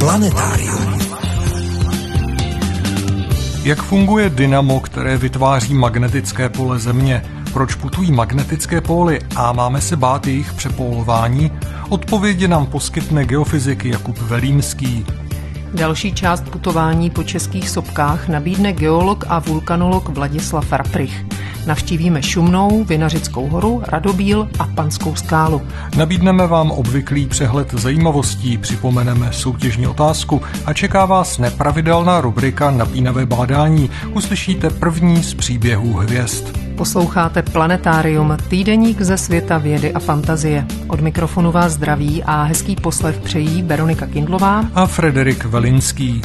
Planetárium. Jak funguje dynamo, které vytváří magnetické pole Země? Proč putují magnetické póly a máme se bát jejich přepólování? Odpovědi nám poskytne geofyzik Jakub Velínský. Další část putování po českých sopkách nabídne geolog a vulkanolog Vladislav Raprich. Navštívíme Šumnou, Vinařickou horu, Radobíl a Panskou skálu. Nabídneme vám obvyklý přehled zajímavostí, připomeneme soutěžní otázku a čeká vás nepravidelná rubrika Napínavé bádání. Uslyšíte první z příběhů hvězd. Posloucháte Planetárium, týdeník ze světa vědy a fantazie. Od mikrofonu vás zdraví a hezký poslech přejí Veronika Kindlová a Frederik Velinský.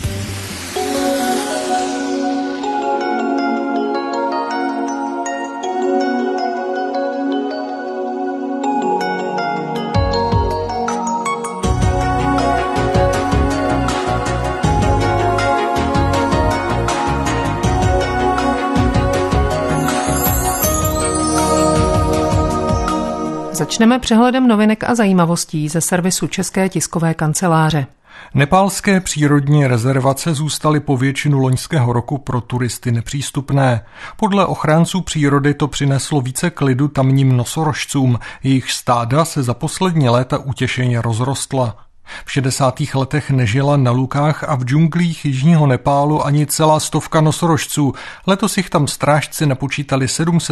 Začneme přehledem novinek a zajímavostí ze servisu České tiskové kanceláře. Nepálské přírodní rezervace zůstaly po většinu loňského roku pro turisty nepřístupné. Podle ochránců přírody to přineslo více klidu tamním nosorožcům, jejich stáda se za poslední léta utěšeně rozrostla. V 60. letech nežila na lukách a v džunglích jižního Nepálu ani celá 100 nosorožců, letos jich tam strážci napočítali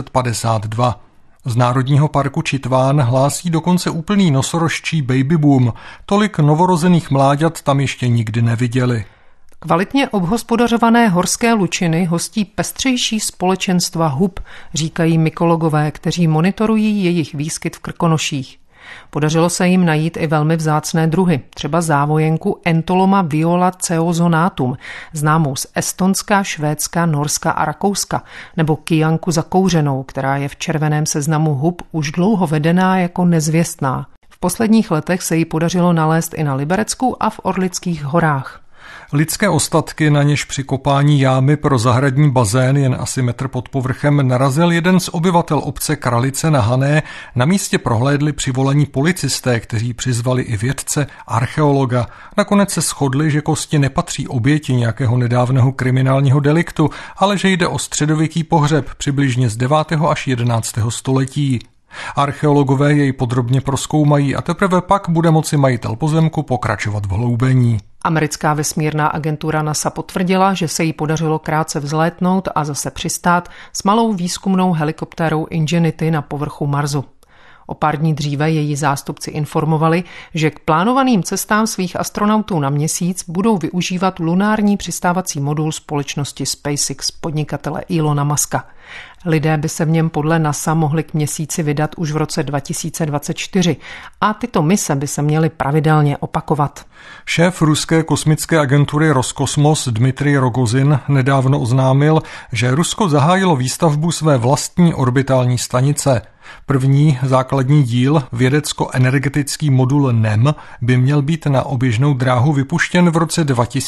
752. Z Národního parku Čitván hlásí dokonce úplný nosorožčí baby boom. Tolik novorozených mláďat tam ještě nikdy neviděli. Kvalitně obhospodařované horské lučiny hostí pestřejší společenstva hub, říkají mykologové, kteří monitorují jejich výskyt v Krkonoších. Podařilo se jim najít i velmi vzácné druhy, třeba závojenku Entoloma viola ceozonatum, známou z Estonska, Švédska, Norska a Rakouska, nebo kyjanku zakouřenou, která je v červeném seznamu hub už dlouho vedená jako nezvěstná. V posledních letech se jí podařilo nalézt i na Liberecku a v Orlických horách. Lidské ostatky, na něž při kopání jámy pro zahradní bazén jen asi metr pod povrchem narazil jeden z obyvatel obce Kralice na Hané, na místě prohlédli přivolaní policisté, kteří přizvali i vědce, archeologa. Nakonec se shodli, že kosti nepatří oběti nějakého nedávného kriminálního deliktu, ale že jde o středověký pohřeb přibližně z 9. až 11. století. Archeologové jej podrobně prozkoumají a teprve pak bude moci majitel pozemku pokračovat v hloubení. Americká vesmírná agentura NASA potvrdila, že se jí podařilo krátce vzlétnout a zase přistát s malou výzkumnou helikoptérou Ingenuity na povrchu Marsu. O pár dní dříve její zástupci informovali, že k plánovaným cestám svých astronautů na Měsíc budou využívat lunární přistávací modul společnosti SpaceX podnikatele Elona Muska. Lidé by se v něm podle NASA mohli k Měsíci vydat už v roce 2024 a tyto mise by se měly pravidelně opakovat. Šéf ruské kosmické agentury Roskosmos Dmitrij Rogozin nedávno oznámil, že Rusko zahájilo výstavbu své vlastní orbitální stanice. První základní díl, vědecko-energetický modul NEM, by měl být na oběžnou dráhu vypuštěn v roce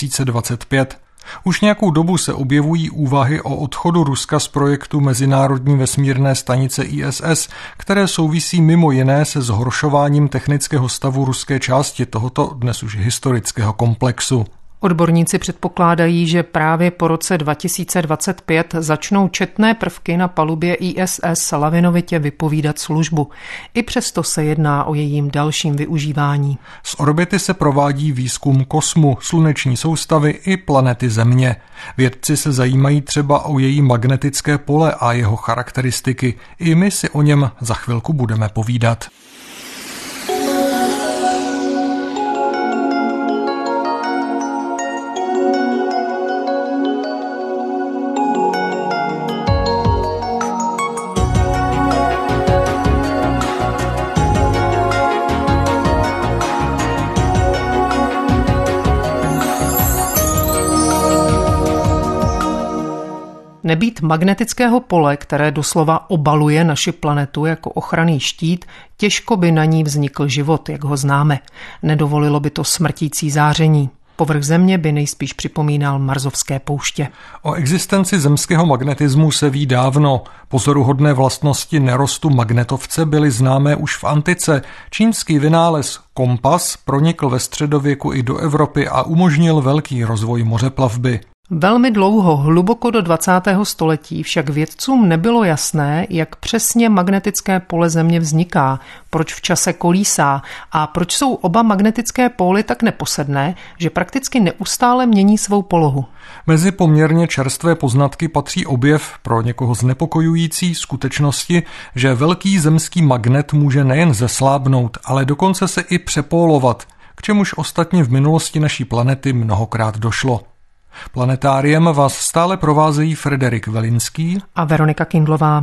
2025. Už nějakou dobu se objevují úvahy o odchodu Ruska z projektu Mezinárodní vesmírné stanice ISS, které souvisí mimo jiné se zhoršováním technického stavu ruské části tohoto dnes už historického komplexu. Odborníci předpokládají, že právě po roce 2025 začnou četné prvky na palubě ISS lavinovitě vypovídat službu. I přesto se jedná o jejím dalším využívání. Z orbity se provádí výzkum kosmu, sluneční soustavy i planety Země. Vědci se zajímají třeba o její magnetické pole a jeho charakteristiky. I my si o něm za chvilku budeme povídat. Nebýt magnetického pole, které doslova obaluje naši planetu jako ochranný štít, těžko by na ní vznikl život, jak ho známe. Nedovolilo by to smrtící záření. Povrch Země by nejspíš připomínal marsovské pouště. O existenci zemského magnetismu se ví dávno. Pozoruhodné vlastnosti nerostu magnetovce byly známé už v antice. Čínský vynález kompas pronikl ve středověku i do Evropy a umožnil velký rozvoj mořeplavby. Velmi dlouho, hluboko do 20. století, však vědcům nebylo jasné, jak přesně magnetické pole Země vzniká, proč v čase kolísá a proč jsou oba magnetické póly tak neposedné, že prakticky neustále mění svou polohu. Mezi poměrně čerstvé poznatky patří objev pro někoho znepokojující skutečnosti, že velký zemský magnet může nejen zeslábnout, ale dokonce se i přepólovat, k čemuž ostatně v minulosti naší planety mnohokrát došlo. Planetáriem vás stále provázejí Frederik Velinský a Veronika Kindlová.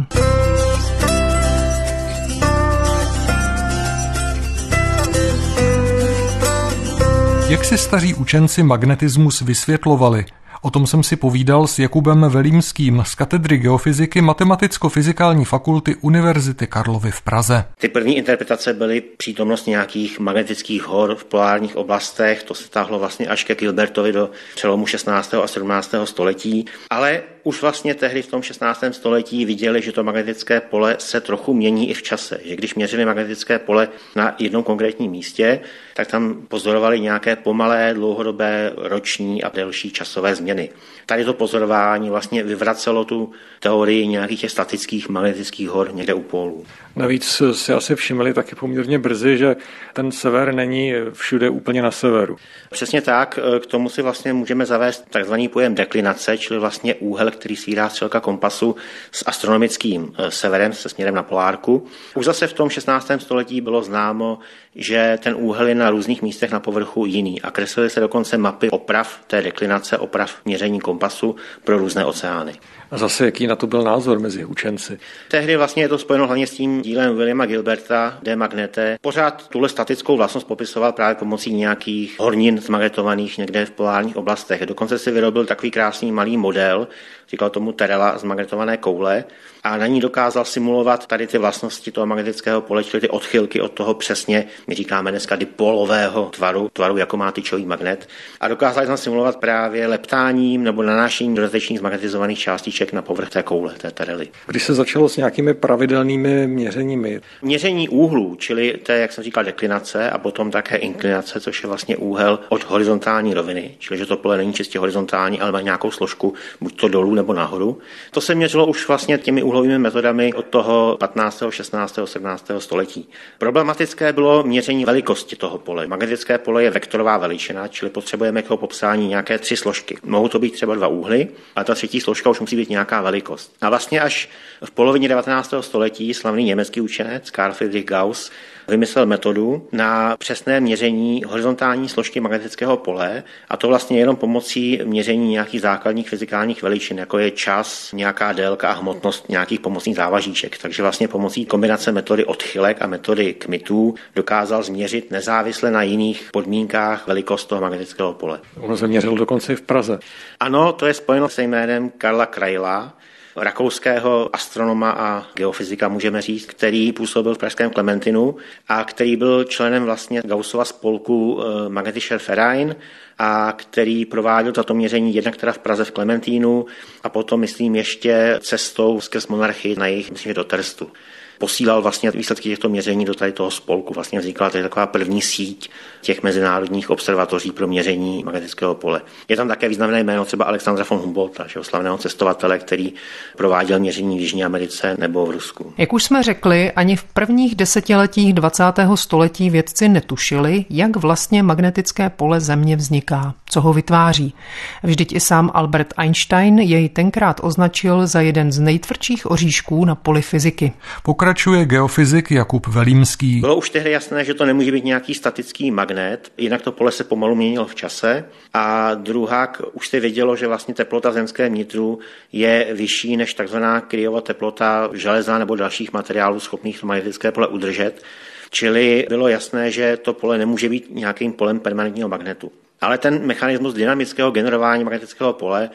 Jak si staří učenci magnetismus vysvětlovali? O tom jsem si povídal s Jakubem Velímským z katedry geofyziky Matematicko-fyzikální fakulty Univerzity Karlovy v Praze. Ty první interpretace byly přítomnost nějakých magnetických hor v polárních oblastech, to se táhlo vlastně až ke Gilbertovi do přelomu 16. a 17. století, ale už vlastně tehdy v tom 16. století viděli, že to magnetické pole se trochu mění i v čase, že když měřili magnetické pole na jednom konkrétním místě, tak tam pozorovali nějaké pomalé, dlouhodobé, roční a delší časové změny. Tady to pozorování vlastně vyvracelo tu teorii nějakých těch statických magnetických hor někde u pólů. Navíc si asi všimli taky poměrně brzy, že ten sever není všude úplně na severu. Přesně tak, k tomu si vlastně můžeme zavést takzvaný pojem deklinace, čili vlastně úhel, který svírá střelka kompasu s astronomickým severem, se směrem na polárku. Už zase v tom 16. století bylo známo, že ten úhel je na různých místech na povrchu jiný a kreslily se dokonce mapy oprav té deklinace, oprav měření kompasu pro různé oceány. A zase jaký na to byl názor mezi učenci? Tehdy vlastně je to spojeno hlavně s tím dílem Williama Gilberta De Magnete. Pořád tuhle statickou vlastnost popisoval právě pomocí nějakých hornin zmagnetovaných někde v polárních oblastech. Dokonce si vyrobil takový krásný malý model, říkal tomu Terela z magnetované koule, a na ní dokázal simulovat tady ty vlastnosti toho magnetického pole, čili ty odchylky od toho přesně, my říkáme dneska dipolového tvaru, jako má tyčový magnet. A dokázal tam simulovat právě leptáním nebo nanášením dodatečných zmagnetizovaných částiček na povrch té koule, té Terely. Když se začalo s nějakými pravidelnými měřeními? Měření úhlů, čili to je, jak jsem říkal, deklinace a potom také inklinace, což je vlastně úhel od horizontální roviny, čili že to pole není čistě horizontální, ale má nějakou složku, buď to dolů nebo nahoru. To se měřilo už vlastně těmi úhlovými metodami od toho 15., 16., 17. století. Problematické bylo měření velikosti toho pole. Magnetické pole je vektorová veličina, čili potřebujeme k jeho popsání nějaké 3 složky. Mohou to být třeba 2 úhly, ale ta třetí složka už musí být nějaká velikost. A vlastně až v polovině 19. století slavný německý učenec Carl Friedrich Gauss vymyslel metodu na přesné měření horizontální složky magnetického pole, a to vlastně jenom pomocí měření nějakých základních fyzikálních veličin, jako je čas, nějaká délka a hmotnost nějakých pomocných závažíček. Takže vlastně pomocí kombinace metody odchylek a metody kmitů dokázal změřit nezávisle na jiných podmínkách velikost toho magnetického pole. Ono se měřilo dokonce i v Praze. Ano, to je spojeno se jménem Karla Kraila, rakouského astronoma a geofyzika, můžeme říct, který působil v pražském Klementinu a který byl členem vlastně Gaussova spolku Magnetischer Verein a který prováděl tato měření jednak teda v Praze v Klementínu a potom, myslím, ještě cestou skrz monarchii na jejich, myslím, do Terstu. Posílal vlastně výsledky těchto měření do tady toho spolku. Vlastně vznikla tady taková první síť těch mezinárodních observatoří pro měření magnetického pole. Je tam také významné jméno třeba Alexandra von Humboldta, slavného cestovatele, který prováděl měření v Jižní Americe nebo v Rusku. Jak už jsme řekli, ani v prvních desetiletích 20. století vědci netušili, jak vlastně magnetické pole Země vzniká, co ho vytváří. Vždyť i sám Albert Einstein jej tenkrát označil za jeden z nejtvrdších oříšků na poli fyziky. Pokračuje geofyzik Jakub Velímský. Bylo už tehdy jasné, že to nemůže být nějaký statický magnet, jinak to pole se pomalu měnilo v čase. A druhák už se vědělo, že vlastně teplota v zemském nitru je vyšší než takzvaná Kriova teplota železa nebo dalších materiálů schopných to magnetické pole udržet. Čili bylo jasné, že to pole nemůže být nějakým polem permanentního magnetu. Ale ten mechanismus dynamického generování magnetického pole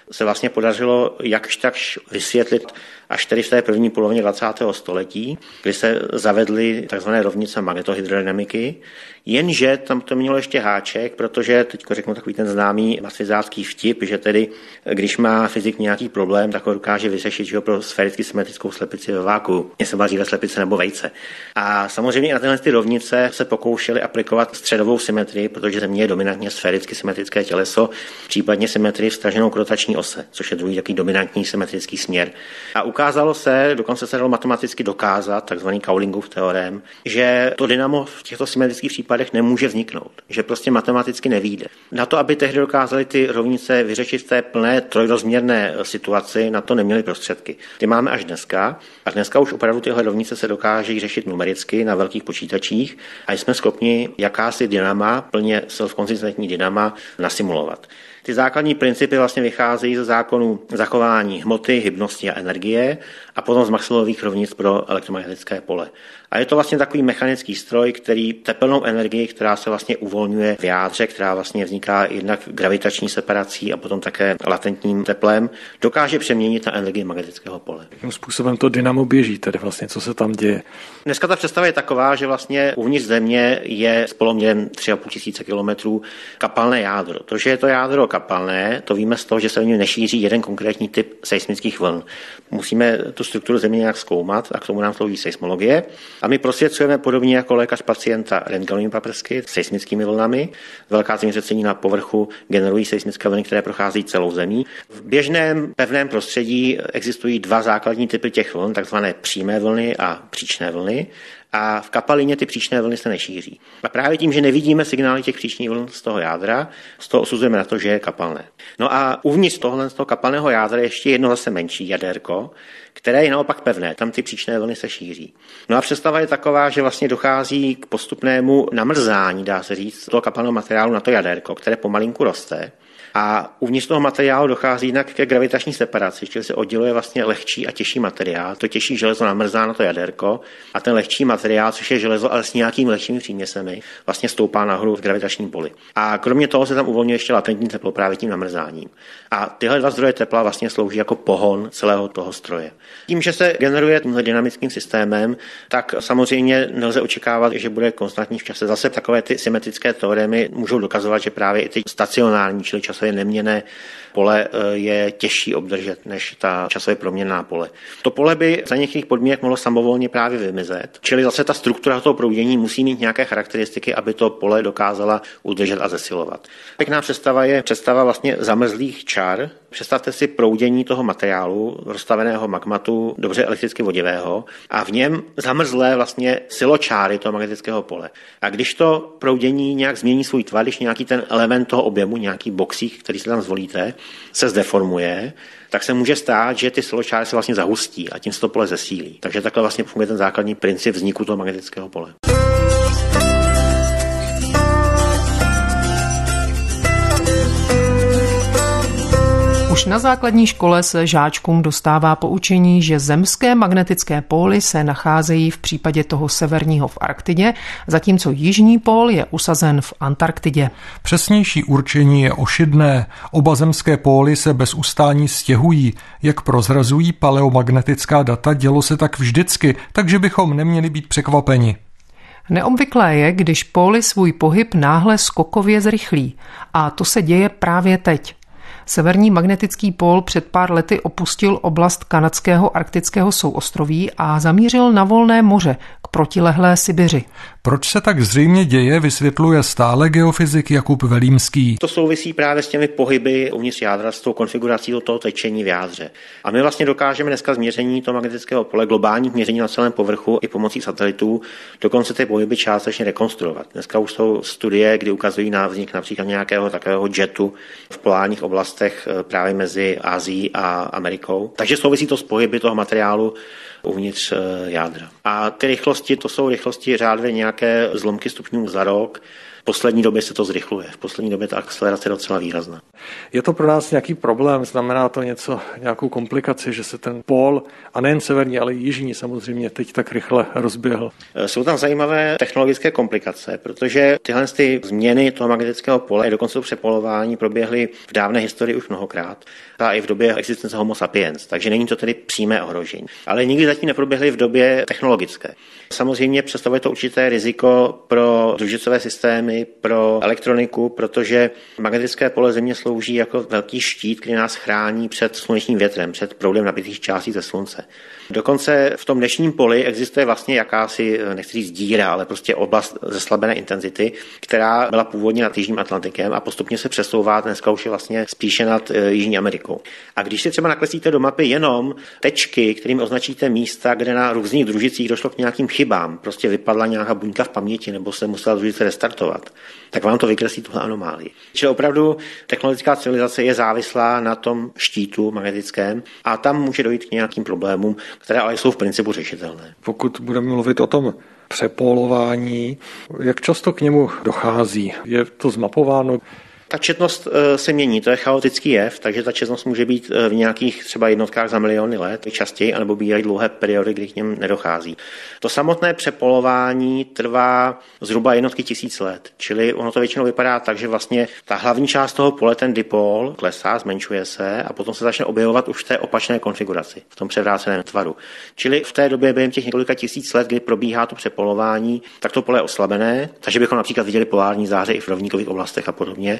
se vlastně podařilo jakž takž vysvětlit až tedy v té první polovině 20. století, kdy se zavedly tzv. Rovnice magnetohydrodynamiky, jenže tam to mělo ještě háček, protože teď řeknu takový ten známý matfizácký vtip, že tedy když má fyzik nějaký problém, tak ho dokáže vyřešit, že ho pro sféricky symetrickou slepici ve váku, jestli má dříve slepice nebo vejce. A samozřejmě na tyhle ty rovnice se pokoušeli aplikovat středovou symetrii, protože Země je dominantně sféricky symetrické těleso, případně symetrii vztaženou k rotační ose, což je druhý takový dominantní symetrický směr. A ukázalo se, dokonce se dalo matematicky dokázat, takzvaný Cowlingův teorem, že to dynamo v těchto symetrických případech nemůže vzniknout, že prostě matematicky nevyjde. Na to, aby tehdy dokázali ty rovnice vyřešit v té plné trojrozměrné situaci, na to neměli prostředky. Ty máme až dneska a dneska už opravdu tyhle rovnice se dokáží řešit numericky na velkých počítačích a jsme schopni jakási dynama, plně self-konzistentní dynama, nasimulovat. Ty základní principy vlastně vycházejí ze zákonu zachování hmoty, hybnosti a energie a potom z Maxwellových rovnic pro elektromagnetické pole. A je to vlastně takový mechanický stroj, který tepelnou energii, která se vlastně uvolňuje v jádře, která vlastně vzniká jednak gravitační separací a potom také latentním teplem, dokáže přeměnit na energii magnetického pole. Jakým způsobem to dynamo běží, tedy vlastně, co se tam děje? Dneska ta představa je taková, že vlastně uvnitř Země je s poloměrem 3,5 kilometrů kapalné jádro. To, že je to jádro kapalné, to víme z toho, že se v něm nešíří jeden konkrétní typ seismických vln. Musíme tu strukturu Země nějak zkoumat a k tomu nám slouží seismologie. A my prosvědcujeme podobně jako lékař pacienta rentgenovými paprsky, seismickými vlnami. Velká zemětřesení na povrchu generují seismické vlny, které procházejí celou Zemí. V běžném pevném prostředí existují dva základní typy těch vln, takzvané přímé vlny a příčné vlny. A v kapalině ty příčné vlny se nešíří. A právě tím, že nevidíme signály těch příčných vln z toho jádra, z toho osuzujeme na to, že je kapalné. No a uvnitř z toho kapalného jádra je ještě jedno zase menší jadérko, které je naopak pevné. Tam ty příčné vlny se šíří. No a představa je taková, že vlastně dochází k postupnému namrzání, dá se říct, toho kapalného materiálu na to jadérko, které pomalinku roste. A uvnitř toho materiálu dochází jinak ke gravitační separaci, čili se odděluje vlastně lehčí a těžší materiál. To těžší železo namrzá na to jadérko a ten lehčí materiál, což je železo, ale s nějakými lehčími příměsemi, vlastně stoupá nahoru v gravitačním poli. A kromě toho se tam uvolňuje ještě latentní teplo právě tím namrzáním. A tyhle dva zdroje tepla vlastně slouží jako pohon celého toho stroje. Tím, že se generuje tímhle dynamickým systémem, tak samozřejmě nelze očekávat, že bude konstantní v čase. Zase takové ty symetrické teoremy můžou dokazovat, že právě i ty stacionární, čili časově neměnné pole je těžší obdržet než ta časově proměnná pole. To pole by za některých podmínek mohlo samovolně právě vymizet, čili zase ta struktura toho proudění musí mít nějaké charakteristiky, aby to pole dokázala udržet a zesilovat. Pěkná představa je představa vlastně zamrzlých čar. Představte si proudění toho materiálu, rozstaveného magmatu, dobře elektricky vodivého, a v něm zamrzlé vlastně siločáry toho magnetického pole. A když to proudění nějak změní svůj tvar, když nějaký ten element toho objemu, nějaký boxík, který si tam zvolíte, se zdeformuje, tak se může stát, že ty siločáry se vlastně zahustí a tím se to pole zesílí. Takže takhle vlastně funguje ten základní princip vzniku toho magnetického pole. Už na základní škole se žáčkům dostává poučení, že zemské magnetické póly se nacházejí v případě toho severního v Arktidě, zatímco jižní pól je usazen v Antarktidě. Přesnější určení je ošidné. Oba zemské póly se bez ustání stěhují. Jak prozrazují paleomagnetická data, dělo se tak vždycky, takže bychom neměli být překvapeni. Neobvyklé je, když póly svůj pohyb náhle skokově zrychlí. A to se děje právě teď. Severní magnetický pól před pár lety opustil oblast kanadského arktického souostroví a zamířil na volné moře k protilehlé Sibiři. Proč se tak zřejmě děje, vysvětluje stále geofyzik Jakub Velímský. To souvisí právě s těmi pohyby uvnitř jádra, s tou konfigurací toho tečení v jádře. A my vlastně dokážeme dneska změření toho magnetického pole, globálních měření na celém povrchu i pomocí satelitů, dokonce ty pohyby částečně rekonstruovat. Dneska už jsou studie, kdy ukazují na vznik například nějakého takového jetu v polárních oblastech právě mezi Asií a Amerikou. Takže souvisí to s pohyby toho materiálu uvnitř jádra. A ty rychlosti, to jsou rychlosti řádově nějaké zlomky stupňů za rok. V poslední době se to zrychluje. V poslední době ta akcelerace je docela výrazná. Je to pro nás nějaký problém? Znamená to nějakou komplikaci, že se ten pól, a nejen severní, ale i jižní samozřejmě, teď tak rychle rozběhl? Jsou tam zajímavé technologické komplikace, protože tyhle změny toho magnetického pole, dokonce to přepolování, proběhly v dávné historii už mnohokrát. A i v době existence Homo sapiens, takže není to tedy přímé ohrožení. Ale nikdy zatím neproběhly v době technologické. Samozřejmě představuje to určité riziko pro družicové systémy, pro elektroniku, protože magnetické pole Země slouží jako velký štít, který nás chrání před slunečním větrem, před proudem nabitých částic ze slunce. Dokonce v tom dnešním poli existuje vlastně jakási, nechci říct díra, ale prostě oblast zeslabené intenzity, která byla původně nad Jižním Atlantikem a postupně se přesouvá, dneska už je vlastně spíše nad Jižní Amerikou. A když si třeba nakreslíte do mapy jenom tečky, kterými označíte místa, kde na různých družicích došlo k nějakým chybám, prostě vypadla nějaká buňka v paměti nebo se musela družice restartovat, tak vám to vykreslí tuhle anomálii. Čili opravdu technologická civilizace je závislá na tom štítu magnetickém a tam může dojít k nějakým problémům, které ale jsou v principu řešitelné. Pokud budeme mluvit o tom přepolování, jak často k němu dochází? Je to zmapováno? Ta četnost se mění, to je chaotický jev, takže ta četnost může být v nějakých třeba jednotkách za miliony let, častěji, anebo bývají dlouhé periody, kdy k něm nedochází. To samotné přepolování trvá zhruba jednotky tisíc let, čili ono to většinou vypadá tak, že vlastně ta hlavní část toho pole, ten dipol, klesá, zmenšuje se a potom se začne objevovat už v té opačné konfiguraci, v tom převráceném tvaru. Čili v té době během těch několika tisíc let, kdy probíhá to přepolování, tak to pole je oslabené, takže bychom například viděli polární záře i v rovníkových oblastech a podobně.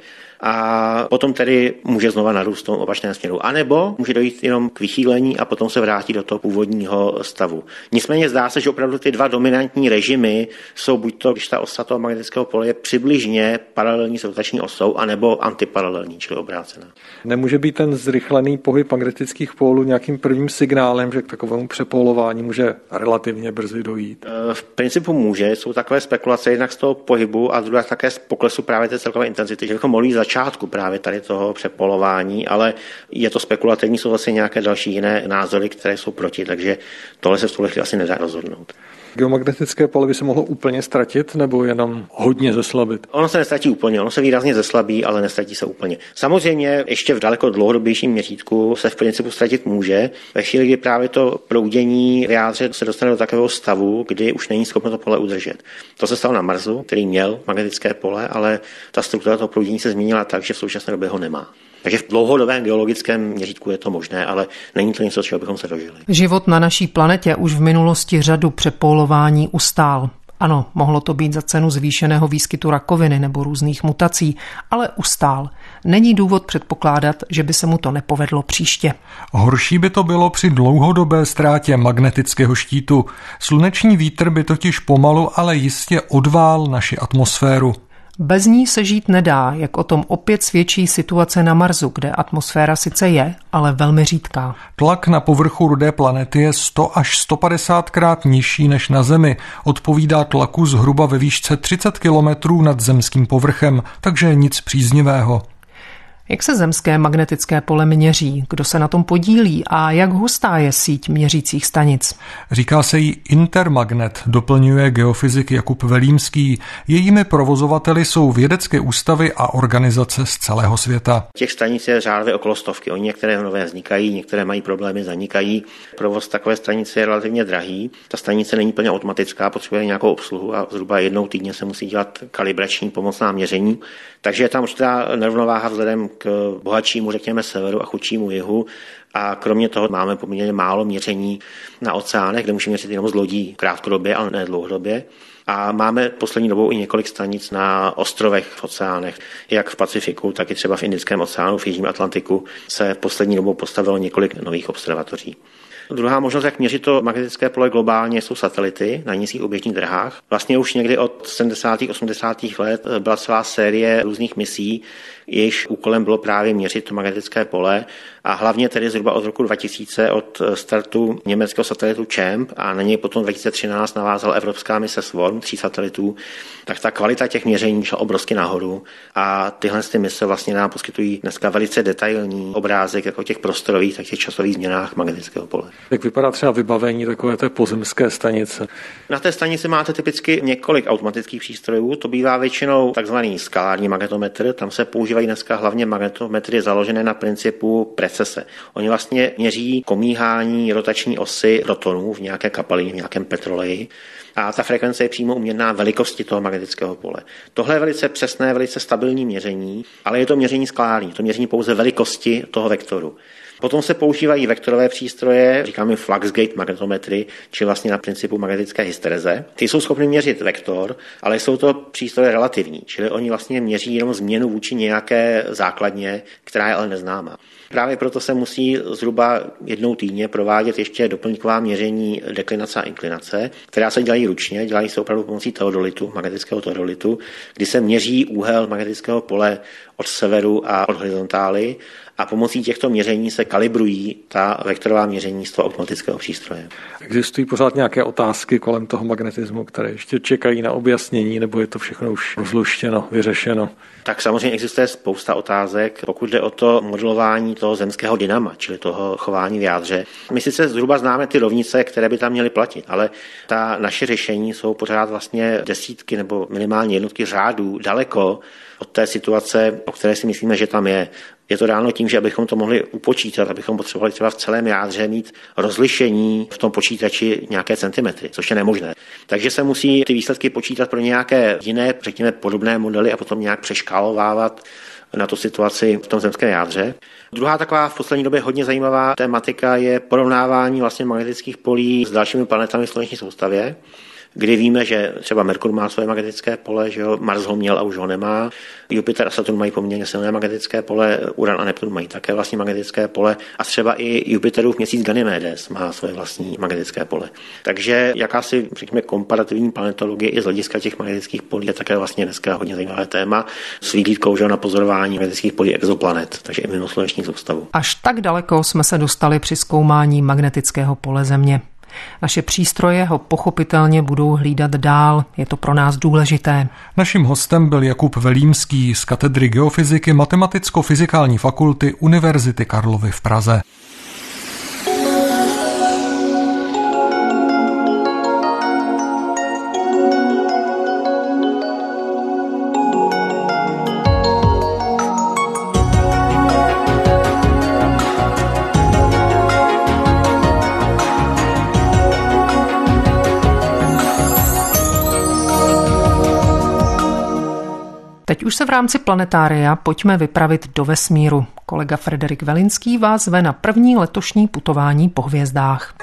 A potom tedy může znova narůst v tom opačném směru. A nebo může dojít jenom k vychýlení a potom se vrátí do toho původního stavu. Nicméně zdá se, že opravdu ty dva dominantní režimy jsou buď to, když ta osa toho magnetického pole je přibližně paralelní s rotační osou, anebo antiparalelní, čili obrácená. Nemůže být ten zrychlený pohyb magnetických pólů nějakým prvním signálem, že k takovému přepolování může relativně brzy dojít? V principu může, jsou takové spekulace jednak z toho pohybu a druhá také z poklesu právě té celkové intenzity, že bychom mohli začátku právě tady toho přepolování, ale je to spekulativní, jsou vlastně nějaké další jiné názory, které jsou proti, takže tohle se v tuhle chvíli asi nedá rozhodnout. Geomagnetické pole by se mohlo úplně ztratit nebo jenom hodně zeslabit? Ono se nestratí úplně, ono se výrazně zeslabí, ale nestratí se úplně. Samozřejmě ještě v daleko dlouhodobějším měřítku se v principu ztratit může. Ve chvíli, kdy právě to proudění v jádře se dostane do takového stavu, kdy už není schopno to pole udržet. To se stalo na Marsu, který měl magnetické pole, ale ta struktura toho proudění se změnila tak, že v současné době ho nemá. Takže v dlouhodobém geologickém měřítku je to možné, ale není to něco, čeho bychom se dožili. Život na naší planetě už v minulosti řadu přepolování ustál. Ano, mohlo to být za cenu zvýšeného výskytu rakoviny nebo různých mutací, ale ustál. Není důvod předpokládat, že by se mu to nepovedlo příště. Horší by to bylo při dlouhodobé ztrátě magnetického štítu. Sluneční vítr by totiž pomalu, ale jistě odvál naši atmosféru. Bez ní se žít nedá, jak o tom opět svědčí situace na Marsu, kde atmosféra sice je, ale velmi řídká. Tlak na povrchu rudé planety je 100 až 150 krát nižší než na Zemi. Odpovídá tlaku zhruba ve výšce 30 kilometrů nad zemským povrchem, takže nic příznivého. Jak se zemské magnetické pole měří, kdo se na tom podílí a jak hustá je síť měřících stanic? Říká se jí Intermagnet, doplňuje geofyzik Jakub Velímský. Jejími provozovateli jsou vědecké ústavy a organizace z celého světa. Těch stanic je řádově okolo stovky. Oni některé nové vznikají, některé mají problémy, zanikají. Provoz takové stanice je relativně drahý. Ta stanice není plně automatická, potřebuje nějakou obsluhu a zhruba jednou týdně se musí dělat kalibrační pomocná měření. Takže je tam určitá nerovnováha vzhledem k bohatšímu, řekněme, severu a chudšímu jihu. A kromě toho máme poměrně málo měření na oceánech, kde můžeme měřit jenom z lodí krátkodobě, ale ne dlouhodobě. A máme poslední dobou i několik stanic na ostrovech v oceánech, jak v Pacifiku, tak i třeba v Indickém oceánu, v Jižním Atlantiku se poslední dobou postavilo několik nových observatoří. Druhá možnost, jak měřit to magnetické pole globálně, jsou satelity na nízkých oběžných drahách. Vlastně už někdy od 70. 80. let byla celá série různých misí, jejichž úkolem bylo právě měřit to magnetické pole a hlavně tedy zhruba od roku 2000 od startu německého satelitu CHAMP a na něj potom 2013 navázala evropská mise SWARM, 3 satelitů, tak ta kvalita těch měření šla obrovsky nahoru a tyhle mise vlastně nám poskytují dneska velice detailní obrázek jako těch prostorových, tak těch časových změnách magnetického pole. Jak vypadá třeba vybavení takové té pozemské stanice? Na té stanici máte typicky několik automatických přístrojů, to bývá většinou takzvaný skalární magnetometr, tam se používají dneska hlavně magnetometry založené na principu precese. Oni vlastně měří komíhání rotační osy protonů v nějaké kapalině, v nějakém petroleji. A ta frekvence je přímo uměrná velikosti toho magnetického pole. Tohle je velice přesné, velice stabilní měření, ale je to měření skalární, to měření pouze velikosti toho vektoru. Potom se používají vektorové přístroje, říkáme fluxgate magnetometry, či vlastně na principu magnetické hystereze. Ty jsou schopny měřit vektor, ale jsou to přístroje relativní, čili oni vlastně měří jenom změnu vůči nějaké základně, která je ale neznámá. Právě proto se musí zhruba jednou týdně provádět ještě doplňková měření deklinace a inklinace, která se dělají ručně, dělají se opravdu pomocí teodolitu, magnetického teodolitu, kdy se měří úhel magnetického pole od severu a od horizontály a pomocí těchto měření se kalibrují ta vektorová měření z toho automatického přístroje. Existují pořád nějaké otázky kolem toho magnetismu, které ještě čekají na objasnění, nebo je to všechno už rozluštěno, vyřešeno? Tak samozřejmě existuje spousta otázek, pokud jde o to modelování toho zemského dynama, čili toho chování v jádře. My sice zhruba známe ty rovnice, které by tam měly platit, ale ta naše řešení jsou pořád vlastně desítky nebo minimálně jednotky řádů daleko od té situace, o které si myslíme, že tam je. Je to dáno tím, že abychom to mohli upočítat, abychom potřebovali třeba v celém jádře mít rozlišení v tom počítači nějaké centimetry, což je nemožné. Takže se musí ty výsledky počítat pro nějaké jiné, řekněme, podobné modely a potom nějak přeškálovávat na tu situaci v tom zemském jádře. Druhá taková v poslední době hodně zajímavá tematika je porovnávání vlastně magnetických polí s dalšími planetami v sluneční soustavě, kdy víme, že třeba Merkur má svoje magnetické pole, že jo, Mars ho měl a už ho nemá. Jupiter a Saturn mají poměrně silné magnetické pole, Uran a Neptun mají také vlastní magnetické pole a třeba i Jupiterův měsíc Ganymedes má svoje vlastní magnetické pole. Takže jakási, řekněme, komparativní planetologie i z hlediska těch magnetických polí je také vlastně dneska hodně zajímavé téma s výhlídkou na pozorování magnetických polí exoplanet, takže i mimo sluneční soustavu. Až tak daleko jsme se dostali při zkoumání magnetického pole Země. Naše přístroje ho pochopitelně budou hlídat dál, je to pro nás důležité. Naším hostem byl Jakub Velímský z katedry geofyziky Matematicko-fyzikální fakulty Univerzity Karlovy v Praze. Teď už se v rámci planetária pojďme vypravit do vesmíru. Kolega Frederik Velinský vás zve na první letošní putování po hvězdách.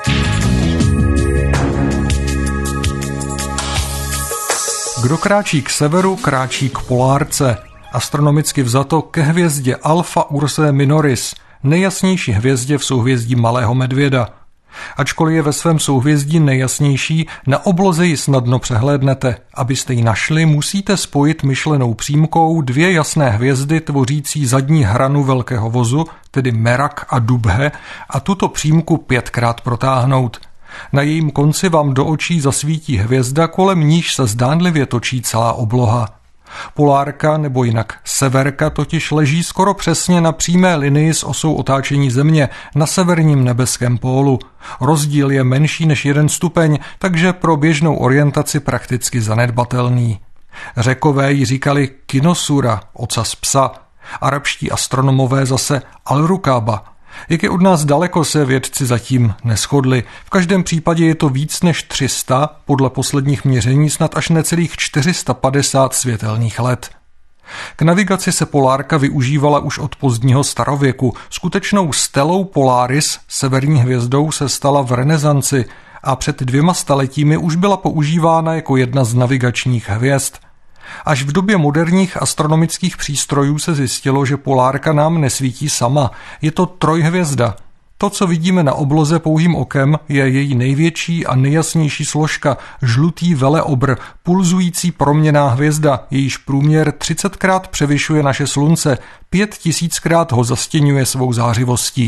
Kdo kráčí k severu, kráčí k polárce. Astronomicky vzato ke hvězdě Alpha Ursae Minoris, nejjasnější hvězdě v souhvězdí Malého medvěda. Ačkoliv je ve svém souhvězdí nejjasnější, na obloze ji snadno přehlédnete. Abyste ji našli, musíte spojit myšlenou přímkou dvě jasné hvězdy tvořící zadní hranu velkého vozu, tedy Merak a Dubhe, a tuto přímku 5krát protáhnout. Na jejím konci vám do očí zasvítí hvězda, kolem níž se zdánlivě točí celá obloha. Polárka, nebo jinak severka, totiž leží skoro přesně na přímé linii s osou otáčení Země na severním nebeském pólu. Rozdíl je menší než 1 stupeň, takže pro běžnou orientaci prakticky zanedbatelný. Řekové ji říkali Kinosura, ocas psa, arabští astronomové zase Al-Rukaba. Jak je od nás daleko, se vědci zatím neshodli. V každém případě je to víc než 300, podle posledních měření snad až necelých 450 světelných let. K navigaci se polárka využívala už od pozdního starověku. Skutečnou stelou Polaris, severní hvězdou, se stala v renesanci a před 2 staletími už byla používána jako jedna z navigačních hvězd. Až v době moderních astronomických přístrojů se zjistilo, že polárka nám nesvítí sama. Je to trojhvězda. To, co vidíme na obloze pouhým okem, je její největší a nejjasnější složka, žlutý veleobr, pulzující proměnná hvězda, jejíž průměr 30krát převyšuje naše slunce, 5000krát ho zastěňuje svou zářivostí.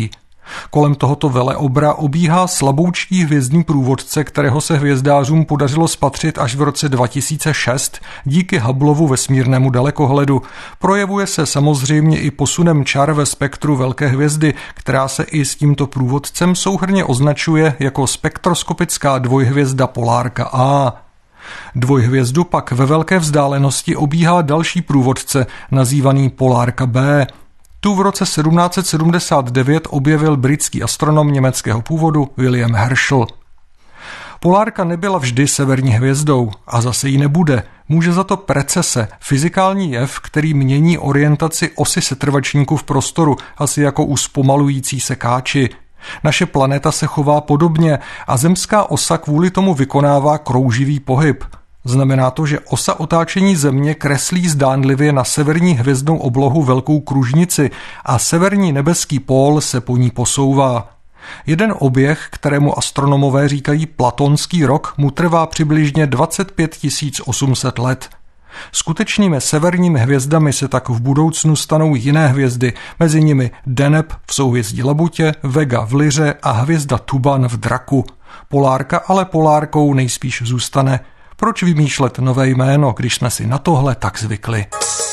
Kolem tohoto veleobra obíhá slaboučký hvězdný průvodce, kterého se hvězdářům podařilo spatřit až v roce 2006 díky Hubbleovu vesmírnému dalekohledu. Projevuje se samozřejmě i posunem čar ve spektru velké hvězdy, která se i s tímto průvodcem souhrnně označuje jako spektroskopická dvojhvězda Polárka A. Dvojhvězdu pak ve velké vzdálenosti obíhá další průvodce, nazývaný Polárka B. Tu v roce 1779 objevil britský astronom německého původu William Herschel. Polárka nebyla vždy severní hvězdou a zase jí nebude. Může za to precese, fyzikální jev, který mění orientaci osy setrvačníku v prostoru, asi jako u zpomalující se káči. Naše planeta se chová podobně a zemská osa kvůli tomu vykonává krouživý pohyb. Znamená to, že osa otáčení Země kreslí zdánlivě na severní hvězdnou oblohu velkou kružnici a severní nebeský pól se po ní posouvá. Jeden oběh, kterému astronomové říkají platonský rok, mu trvá přibližně 25 800 let. Skutečnými severními hvězdami se tak v budoucnu stanou jiné hvězdy, mezi nimi Deneb v souhvězdí Labutě, Vega v Lyře a hvězda Tuban v Draku. Polárka ale Polárkou nejspíš zůstane. Proč vymýšlet nové jméno, když jsme si na tohle tak zvykli?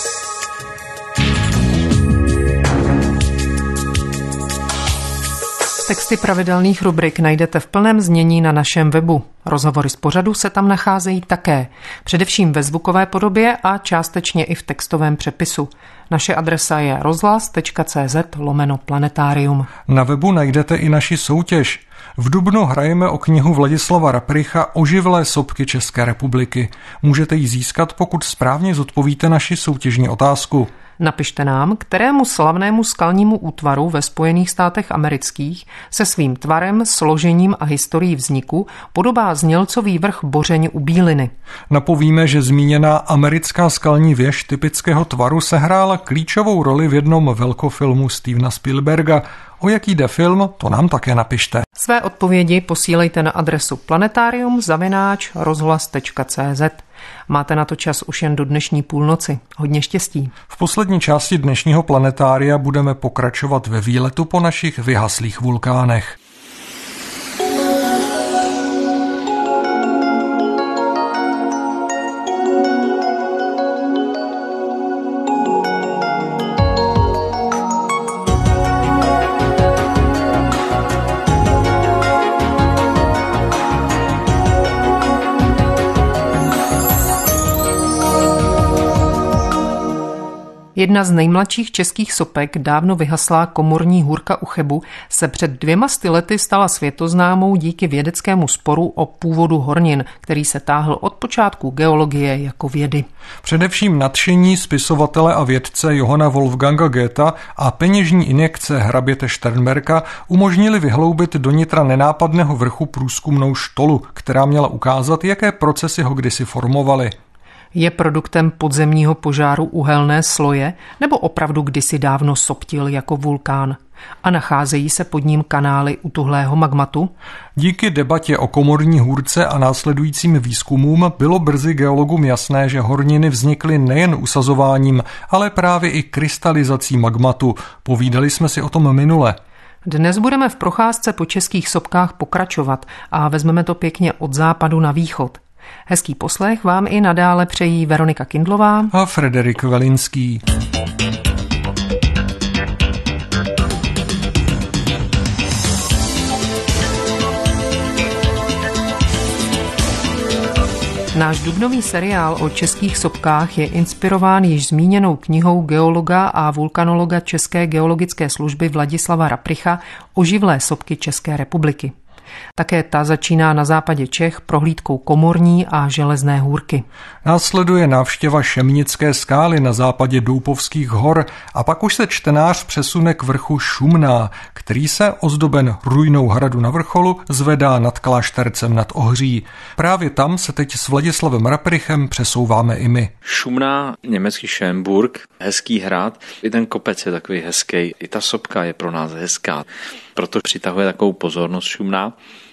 Texty pravidelných rubrik najdete v plném znění na našem webu. Rozhovory z pořadu se tam nacházejí také, především ve zvukové podobě a částečně i v textovém přepisu. Naše adresa je rozhlas.cz/planetarium. Na webu najdete i naši soutěž. V dubnu hrajeme o knihu Vladislava Rapricha Oživlé sopky České republiky. Můžete ji získat, pokud správně zodpovíte naši soutěžní otázku. Napište nám, kterému slavnému skalnímu útvaru ve Spojených státech amerických se svým tvarem, složením a historií vzniku podobá znělcový vrch Bořeň u Bíliny. Napovíme, že zmíněná americká skalní věž typického tvaru sehrála klíčovou roli v jednom velkofilmu Stevena Spielberga. O jaký jde film, to nám také napište. Své odpovědi posílejte na adresu planetarium@rozhlas.cz. Máte na to čas už jen do dnešní půlnoci. Hodně štěstí. V poslední části dnešního planetária budeme pokračovat ve výletu po našich vyhaslých vulkánech. Jedna z nejmladších českých sopek, dávno vyhaslá komorní hůrka u Chebu, se před 200 lety stala světoznámou díky vědeckému sporu o původu hornin, který se táhl od počátku geologie jako vědy. Především nadšení spisovatele a vědce Johanna Wolfganga Goetha a peněžní injekce hraběte Sternberka umožnili vyhloubit do nitra nenápadného vrchu průzkumnou štolu, která měla ukázat, jaké procesy ho kdysi formovaly. Je produktem podzemního požáru uhelné sloje nebo opravdu kdysi dávno soptil jako vulkán? A nacházejí se pod ním kanály utuhlého magmatu? Díky debatě o komorní hůrce a následujícím výzkumům bylo brzy geologům jasné, že horniny vznikly nejen usazováním, ale právě i krystalizací magmatu. Povídali jsme si o tom minule. Dnes budeme v procházce po českých sopkách pokračovat a vezmeme to pěkně od západu na východ. Hezký poslech vám i nadále přejí Veronika Kindlová a Frederik Velinský. Náš dubnový seriál o českých sopkách je inspirován již zmíněnou knihou geologa a vulkanologa České geologické služby Vladislava Rapricha Oživlé sopky České republiky. Také ta začíná na západě Čech prohlídkou Komorní a Železné hůrky. Následuje návštěva Šemnické skály na západě Doupovských hor a pak už se čtenář přesune k vrchu Šumná, který se ozdoben ruinou hradu na vrcholu zvedá nad kláštercem nad Ohří. Právě tam se teď s Vladislavem Raprichem přesouváme i my. Šumná, německý Schönburg, hezký hrad. I ten kopec je takový hezký, i ta sopka je pro nás hezká. Proto přitahuje takovou pozornost Šumná.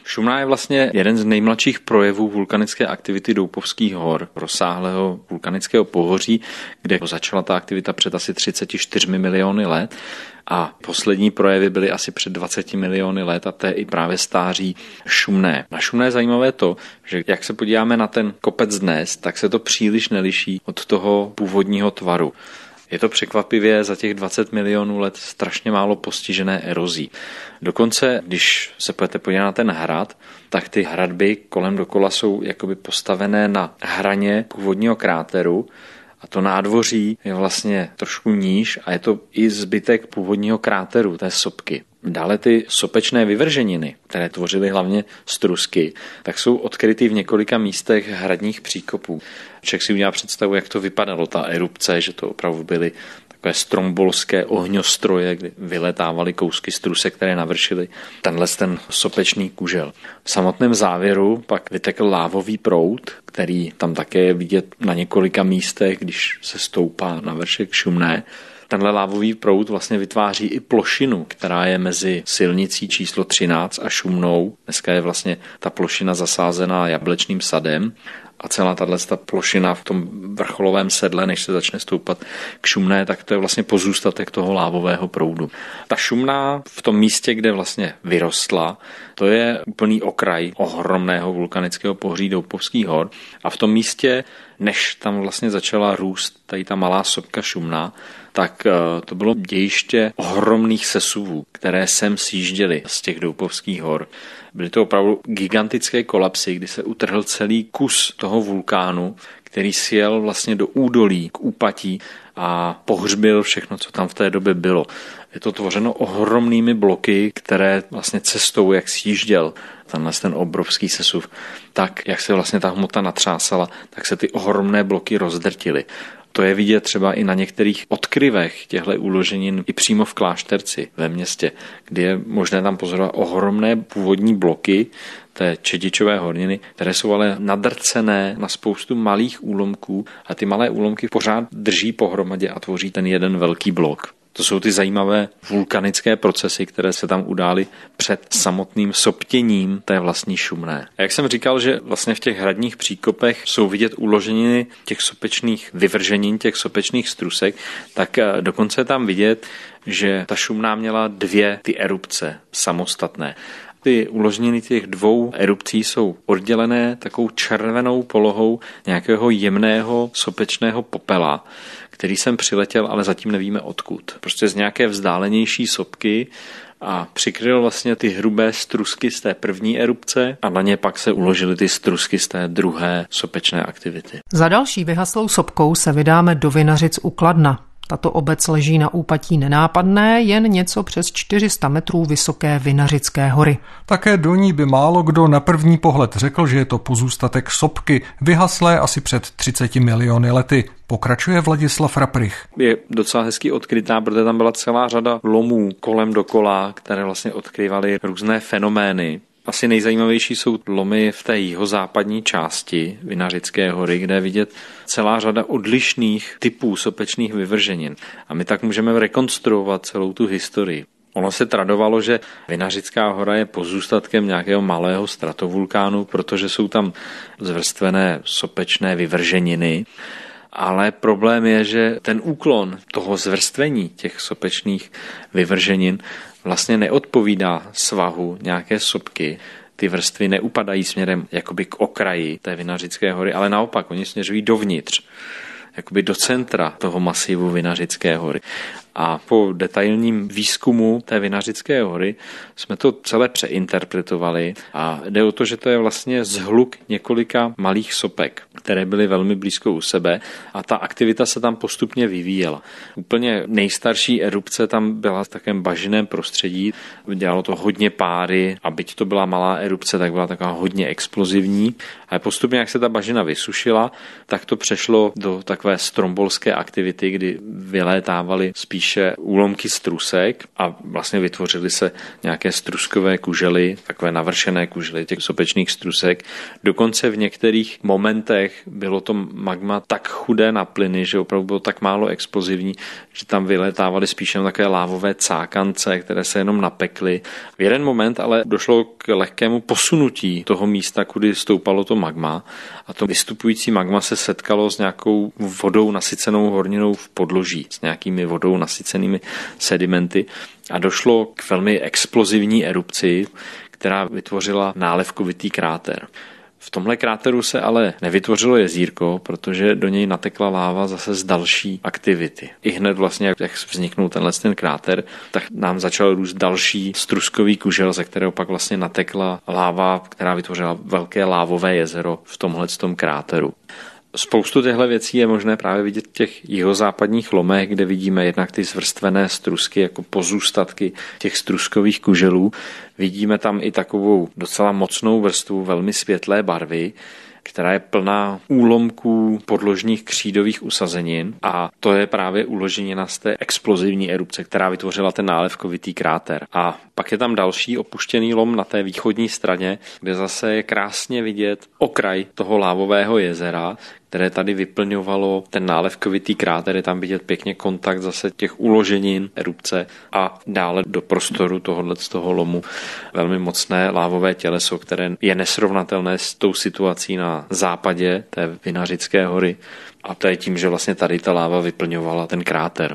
Šumná je vlastně jeden z nejmladších projevů vulkanické aktivity Doupovských hor, rozsáhlého vulkanického pohoří, kde začala ta aktivita před asi 34 miliony let a poslední projevy byly asi před 20 miliony let a to je i právě stáří Šumné. Na Šumné je zajímavé to, že jak se podíváme na ten kopec dnes, tak se to příliš neliší od toho původního tvaru. Je to překvapivě za těch 20 milionů let strašně málo postižené erozí. Dokonce, když se budete podívat na ten hrad, tak ty hradby kolem dokola jsou jakoby postavené na hraně původního kráteru a to nádvoří je vlastně trošku níž a je to i zbytek původního kráteru, té sopky. Dále ty sopečné vyvrženiny, které tvořily hlavně strusky, tak jsou odkryty v několika místech hradních příkopů. Člověk si udělá představu, jak to vypadalo, ta erupce, že to opravdu byly takové strombolské ohňostroje, kdy vyletávaly kousky strusek, které navršily ten sopečný kužel. V samotném závěru pak vytekl lávový proud, který tam také je vidět na několika místech, když se stoupá na vršek Šumné. Tenhle lávový proud vlastně vytváří i plošinu, která je mezi silnicí číslo 13 a Šumnou. Dneska je vlastně ta plošina zasázená jablečným sadem a celá tato plošina v tom vrcholovém sedle, než se začne stoupat k Šumné, tak to je vlastně pozůstatek toho lávového proudu. Ta Šumná v tom místě, kde vlastně vyrostla, to je úplný okraj ohromného vulkanického pohoří Doupovských hor a v tom místě, než tam vlastně začala růst tady ta malá sopka Šumná, tak to bylo dějiště ohromných sesuvů, které sem sjížděly z těch Doupovských hor. Byly to opravdu gigantické kolapsy, kdy se utrhl celý kus toho vulkánu, který sjel vlastně do údolí k úpatí a pohřbil všechno, co tam v té době bylo. Je to tvořeno ohromnými bloky, které vlastně cestou, jak sjížděl ten obrovský sesuv, tak jak se vlastně ta hmota natřásala, tak se ty ohromné bloky rozdrtily. To je vidět třeba i na některých odkryvech těchto úloženin i přímo v Klášterci ve městě, kdy je možné tam pozorovat ohromné původní bloky té čedičové horniny, které jsou ale nadrcené na spoustu malých úlomků a ty malé úlomky pořád drží pohromadě a tvoří ten jeden velký blok. To jsou ty zajímavé vulkanické procesy, které se tam udály před samotným soptěním té vlastní Šumné. A jak jsem říkal, že vlastně v těch hradních příkopech jsou vidět uloženiny těch sopečných vyvrženin, těch sopečných strusek, tak dokonce je tam vidět, že ta Šumná měla 2 ty erupce samostatné. Ty uloženiny těch 2 erupcí jsou oddělené takovou červenou polohou nějakého jemného sopečného popela, který sem přiletěl, ale zatím nevíme odkud. Prostě z nějaké vzdálenější sopky a přikryl vlastně ty hrubé strusky z té první erupce a na ně pak se uložily ty strusky z té druhé sopečné aktivity. Za další vyhaslou sopkou se vydáme do Vinařic u Kladna. Tato obec leží na úpatí nenápadné, jen něco přes 400 metrů vysoké Vinařické hory. Také do ní by málo kdo na první pohled řekl, že je to pozůstatek sopky, vyhaslé asi před 30 miliony lety. Pokračuje Vladislav Raprych. Je docela hezky odkrytá, protože tam byla celá řada lomů kolem dokola, které vlastně odkryvaly různé fenomény. Asi nejzajímavější jsou lomy v té jihozápadní části Vinařické hory, kde je vidět celá řada odlišných typů sopečných vyvrženin. A my tak můžeme rekonstruovat celou tu historii. Ono se tradovalo, že Vinařická hora je pozůstatkem nějakého malého stratovulkánu, protože jsou tam zvrstvené sopečné vyvrženiny. Ale problém je, že ten úklon toho zvrstvení těch sopečných vyvrženin vlastně neodpovídá svahu nějaké sopky. Ty vrstvy neupadají směrem jakoby k okraji té Vinařické hory, ale naopak, oni směřují dovnitř, jakoby do centra toho masivu Vinařické hory. A po detailním výzkumu té Vinařické hory jsme to celé přeinterpretovali a jde o to, že to je vlastně zhluk několika malých sopek, které byly velmi blízko u sebe a ta aktivita se tam postupně vyvíjela. Úplně nejstarší erupce tam byla v takovém bažinném prostředí, dělalo to hodně páry a byť to byla malá erupce, tak byla taková hodně explozivní. A postupně, jak se ta bažina vysušila, tak to přešlo do takové takové strombolské aktivity, kdy vylétávaly spíše úlomky strusek a vlastně vytvořily se nějaké struskové kužely, takové navršené kužely těch sopečných strusek. Dokonce v některých momentech bylo to magma tak chudé na plyny, že opravdu bylo tak málo explozivní, že tam vylétávaly spíše takové lávové cákance, které se jenom napekly. V jeden moment ale došlo k lehkému posunutí toho místa, kudy stoupalo to magma a to vystupující magma se setkalo s nějakou vodou nasycenou horninou v podloží, s nějakými vodou nasycenými sedimenty a došlo k velmi explozivní erupci, která vytvořila nálevkovitý kráter. V tomhle kráteru se ale nevytvořilo jezírko, protože do něj natekla láva zase z další aktivity. I hned vlastně, jak vzniknul ten kráter, tak nám začal růst další struskový kužel, ze kterého pak vlastně natekla láva, která vytvořila velké lávové jezero v tomhletom kráteru. Spoustu těchto věcí je možné právě vidět v těch jihozápadních lomech, kde vidíme jednak ty zvrstvené strusky jako pozůstatky těch struskových kuželů. Vidíme tam i takovou docela mocnou vrstvu velmi světlé barvy, která je plná úlomků podložních křídových usazenin a to je právě uloženina z té explozivní erupce, která vytvořila ten nálevkovitý kráter. A pak je tam další opuštěný lom na té východní straně, kde zase je krásně vidět okraj toho lávového jezera, které tady vyplňovalo ten nálevkovitý kráter, je tam vidět pěkně kontakt zase těch uloženin erupce a dále do prostoru z toho lomu velmi mocné lávové těleso, které je nesrovnatelné s tou situací na západě té Vinařické hory a to je tím, že vlastně tady ta láva vyplňovala ten kráter.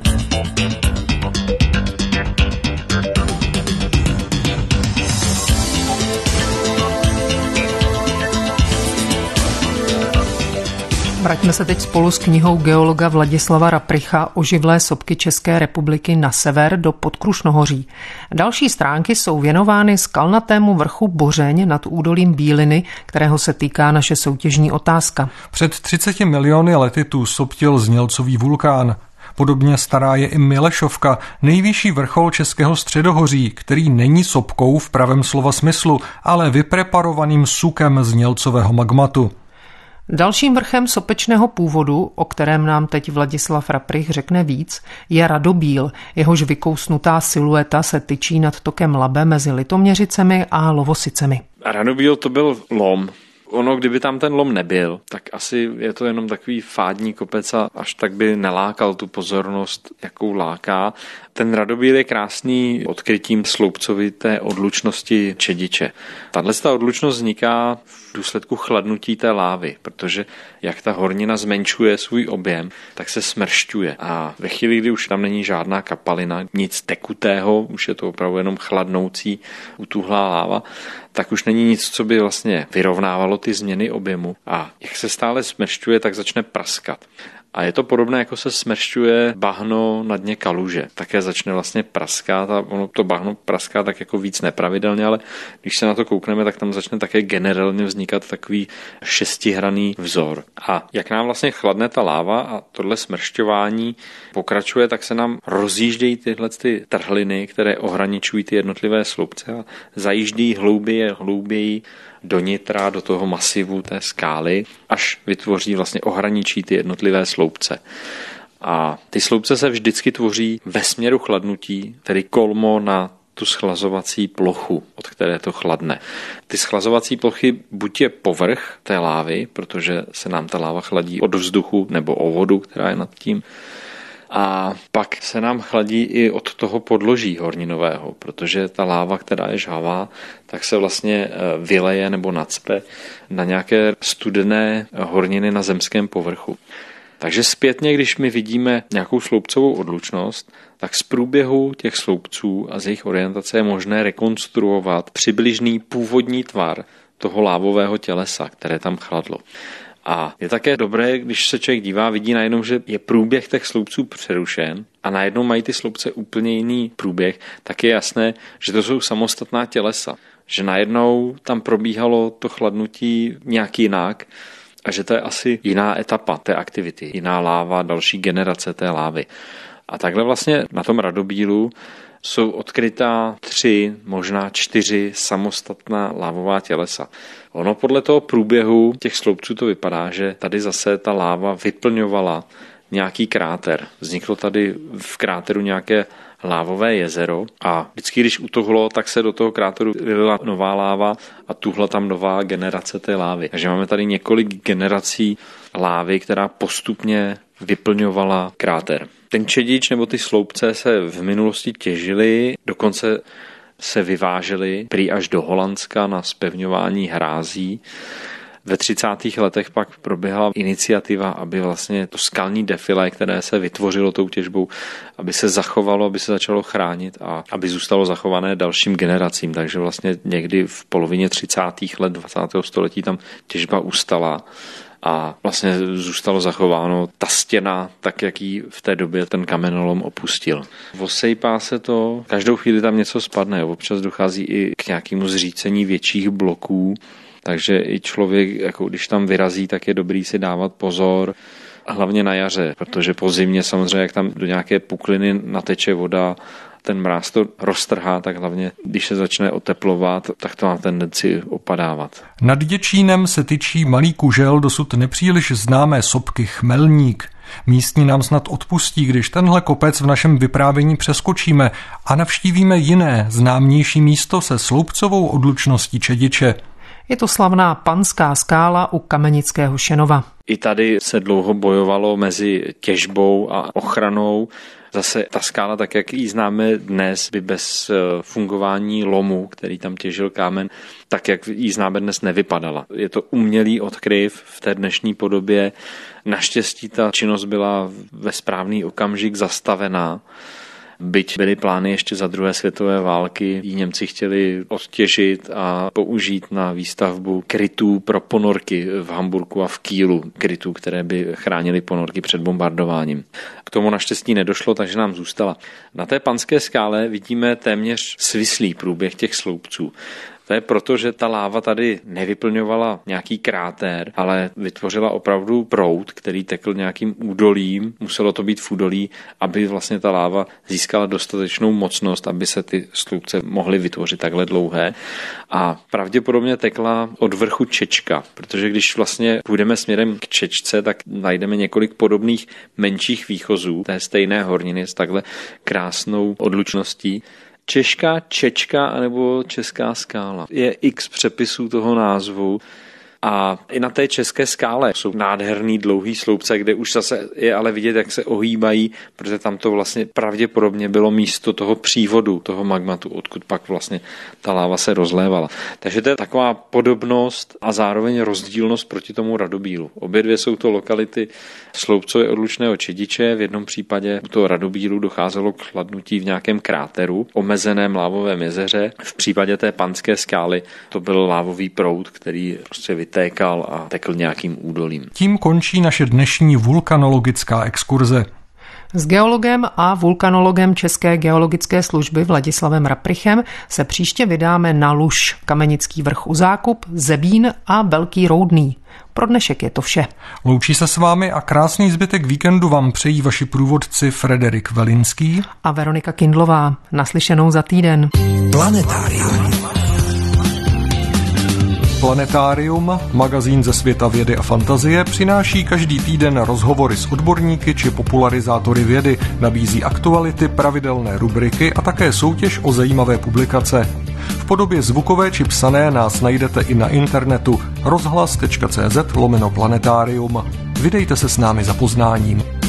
Vraťme se teď spolu s knihou geologa Vladislava Rapricha Oživlé sopky České republiky na sever do Podkrušnohoří. Další stránky jsou věnovány skalnatému vrchu Bořeň nad údolím Bíliny, kterého se týká naše soutěžní otázka. Před 30 miliony lety tu soptil znělcový vulkán. Podobně stará je i Milešovka, nejvyšší vrchol Českého středohoří, který není sopkou v pravém slova smyslu, ale vypreparovaným sukem znělcového magmatu. Dalším vrchem sopečného původu, o kterém nám teď Vladislav Raprich řekne víc, je Radobíl. Jehož vykousnutá silueta se tyčí nad tokem Labe mezi Litoměřicemi a Lovosicemi. Radobíl to byl lom. Ono, kdyby tam ten lom nebyl, tak asi je to jenom takový fádní kopec a až tak by nelákal tu pozornost, jakou láká. Ten Radobíl je krásný odkrytím sloupcovité odlučnosti čediče. Tato odlučnost vzniká v důsledku chladnutí té lávy, protože jak ta hornina zmenšuje svůj objem, tak se smršťuje. A ve chvíli, kdy už tam není žádná kapalina, nic tekutého, už je to opravdu jenom chladnoucí, utuhlá láva, tak už není nic, co by vlastně vyrovnávalo ty změny objemu. A jak se stále smršťuje, tak začne praskat. A je to podobné, jako se smršťuje bahno na dně kaluže. Také začne vlastně praskat a ono to bahno praská tak jako víc nepravidelně, ale když se na to koukneme, tak tam začne také generálně vznikat takový šestihranný vzor. A jak nám vlastně chladne ta láva a tohle smršťování pokračuje, tak se nám rozjíždějí tyhle ty trhliny, které ohraničují ty jednotlivé sloupce a zajíždí hlouběji do nitra, do toho masivu té skály, až vytvoří vlastně ohraničí ty jednotlivé sloupce. A ty sloupce se vždycky tvoří ve směru chladnutí, tedy kolmo na tu schlazovací plochu, od které to chladne. Ty schlazovací plochy buď je povrch té lávy, protože se nám ta láva chladí od vzduchu nebo o vodu, která je nad tím, a pak se nám chladí i od toho podloží horninového, protože ta láva, která je žhavá, tak se vlastně vyleje nebo nacpe na nějaké studené horniny na zemském povrchu. Takže zpětně, když my vidíme nějakou sloupcovou odlučnost, tak z průběhu těch sloupců a z jejich orientace je možné rekonstruovat přibližný původní tvar toho lávového tělesa, které tam chladlo. A je také dobré, když se člověk dívá, vidí najednou, že je průběh těch sloupců přerušen a najednou mají ty sloupce úplně jiný průběh, tak je jasné, že to jsou samostatná tělesa. Že najednou tam probíhalo to chladnutí nějak jinak a že to je asi jiná etapa té aktivity, jiná láva, další generace té lávy. A takhle vlastně na tom Radobílu jsou odkrytá 3, možná 4 samostatná lávová tělesa. Ono podle toho průběhu těch sloupců to vypadá, že tady zase ta láva vyplňovala nějaký kráter. Vzniklo tady v kráteru nějaké lávové jezero a vždycky, když utohlo, tak se do toho kráteru vylila nová láva a tuhla tam nová generace té lávy. Takže máme tady několik generací lávy, která postupně vyplňovala kráter. Ten čedič nebo ty sloupce se v minulosti těžily, dokonce se vyvážely prý až do Holandska na zpevňování hrází. Ve 30. letech pak proběhla iniciativa, aby vlastně to skalní defilé, které se vytvořilo tou těžbou, aby se zachovalo, aby se začalo chránit a aby zůstalo zachované dalším generacím. Takže vlastně někdy v polovině 30. let 20. století tam těžba ustala a vlastně zůstalo zachováno ta stěna, tak jak ji v té době ten kamenolom opustil. Osejpá se to, každou chvíli tam něco spadne, občas dochází i k nějakému zřícení větších bloků, takže i člověk, jako když tam vyrazí, tak je dobrý si dávat pozor, hlavně na jaře, protože po zimě samozřejmě, jak tam do nějaké pukliny nateče voda, ten mráz to roztrhá, tak hlavně, když se začne oteplovat, tak to má tendenci opadávat. Nad Děčínem se tyčí malý kužel dosud nepříliš známé sopky Chmelník. Místní nám snad odpustí, když tenhle kopec v našem vyprávění přeskočíme a navštívíme jiné, známější místo se sloupcovou odlučností čediče. Je to slavná Panská skála u Kamenického Šenova. I tady se dlouho bojovalo mezi těžbou a ochranou. Zase ta skála, tak jak ji známe dnes, by bez fungování lomu, který tam těžil kámen, tak jak ji známe dnes, nevypadala. Je to umělý odkryv v té dnešní podobě. Naštěstí ta činnost byla ve správný okamžik zastavená. Byť byly plány ještě za druhé světové války, ji Němci chtěli odtěžit a použít na výstavbu krytů pro ponorky v Hamburku a v Kielu, krytů, které by chránily ponorky před bombardováním. K tomu naštěstí nedošlo, takže nám zůstala. Na té Panské skále vidíme téměř svislý průběh těch sloupců. To je proto, že ta láva tady nevyplňovala nějaký kráter, ale vytvořila opravdu proud, který tekl nějakým údolím. Muselo to být v údolí, aby vlastně ta láva získala dostatečnou mocnost, aby se ty sloupce mohly vytvořit takhle dlouhé. A pravděpodobně tekla od vrchu Čečka, protože když vlastně půjdeme směrem k Čečce, tak najdeme několik podobných menších výchozů té stejné horniny s takhle krásnou odlučností. Češka, Čečka anebo Česká skála. Je x přepisů toho názvu a i na té České skále jsou nádherný dlouhý sloupce, kde už zase je ale vidět, jak se ohýbají, protože tam to vlastně pravděpodobně bylo místo toho přívodu, toho magmatu, odkud pak vlastně ta láva se rozlévala. Takže to je taková podobnost a zároveň rozdílnost proti tomu Radobílu. Obě dvě jsou to lokality sloupcově odlučného čediče. V jednom případě u toho Radobílu docházelo k chladnutí v nějakém kráteru, omezeném lávovém jezeře. V případě té Panské skály to byl lávový proud, který prostě vytékal a tekl nějakým údolím. Tím končí naše dnešní vulkanologická exkurze. S geologem a vulkanologem České geologické služby Vladislavem Raprichem se příště vydáme na Luž, Kamenický vrch u Zákup, Zebín a Velký Roudný. Pro dnešek je to vše. Loučí se s vámi a krásný zbytek víkendu vám přejí vaši průvodci Frederik Velinský a Veronika Kindlová. Naslyšenou za týden. Planetárium. Planetárium, magazín ze světa vědy a fantazie, přináší každý týden rozhovory s odborníky či popularizátory vědy, nabízí aktuality, pravidelné rubriky a také soutěž o zajímavé publikace. V podobě zvukové či psané nás najdete i na internetu rozhlas.cz/planetárium. Vydejte se s námi za poznáním.